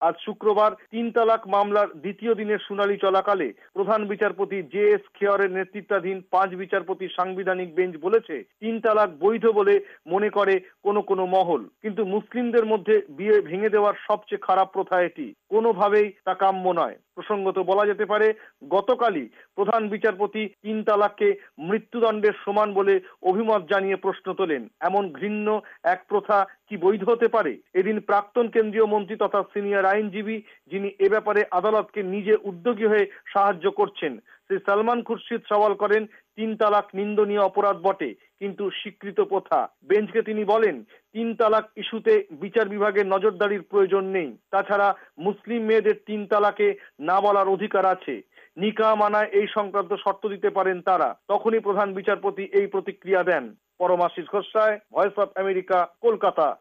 আজ শুক্রবার 3 তালাক মামলার দ্বিতীয় দিনের শুনানি চলাকালে প্রধান বিচারপতি জে.এস. খেয়রের নেতৃত্বাধীন 5 বিচারপতির সাংবিধানিক বেঞ্চ বলেছে 3 তালাক বৈধ বলে মনে করে কোনো মহল। কিন্তু মুসলিমদের মধ্যে বিয়ে ভেঙে দেওয়ার সবচেয়ে খারাপ প্রথা এটি, কোনোভাবেই তা কাম্য নয়। প্রসঙ্গত বলা যেতে পারে, গতকালই প্রধান বিচারপতি 3 তালাককে মৃত্যুদণ্ডের সমান বলে অভিমত জানিয়ে প্রশ্ন তোলেন, এমন ঘৃণ্য এক প্রথা কি বৈধ হতে পারে? এদিন প্রাক্তন কেন্দ্রীয় মন্ত্রী তথা সিনিয়র আইনজীবী, যিনি এ ব্যাপারে আদালতকে নিজে উদ্যোগী হয়ে সাহায্য করছেন, শ্রী সালমান খুরশিদ সওয়াল করেন, 3 তালাক নিন্দনীয় অপরাধ বটে, কিন্তু স্বীকৃত প্রথা। বেঞ্চকে তিনি বলেন, 3 তালাক ইস্যুতে বিচার বিভাগের নজরদারির প্রয়োজন নেই। তাছাড়া মুসলিম মেয়েদের 3 তালাকে না বলার অধিকার আছে। নিকাহ মানায় এই সংক্রান্ত শর্ত দিতে পারেন তারা। তখনই প্রধান বিচারপতি এই প্রতিক্রিয়া দেন। Paramashis Ghosh, voice of America, Kolkata.